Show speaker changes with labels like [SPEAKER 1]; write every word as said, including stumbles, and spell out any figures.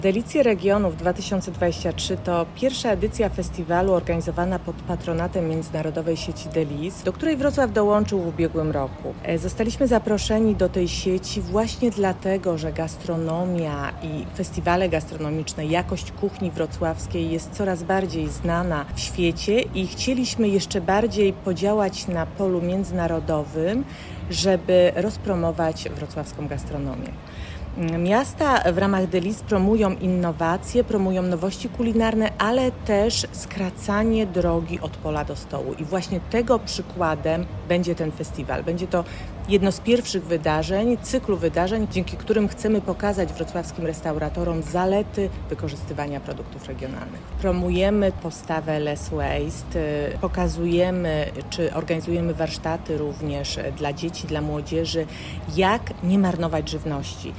[SPEAKER 1] Delicje Regionów dwa tysiące dwadzieścia trzy to pierwsza edycja festiwalu organizowana pod patronatem Międzynarodowej Sieci Deliz, do której Wrocław dołączył w ubiegłym roku. Zostaliśmy zaproszeni do tej sieci właśnie dlatego, że gastronomia i festiwale gastronomiczne, jakość kuchni wrocławskiej jest coraz bardziej znana w świecie i chcieliśmy jeszcze bardziej podziałać na polu międzynarodowym, żeby rozpromować wrocławską gastronomię. Miasta w ramach Deliz promują innowacje, promują nowości kulinarne, ale też skracanie drogi od pola do stołu. I właśnie tego przykładem będzie ten festiwal. Będzie to jedno z pierwszych wydarzeń, cyklu wydarzeń, dzięki którym chcemy pokazać wrocławskim restauratorom zalety wykorzystywania produktów regionalnych. Promujemy postawę less waste, pokazujemy czy organizujemy warsztaty również dla dzieci, dla młodzieży, jak nie marnować żywności.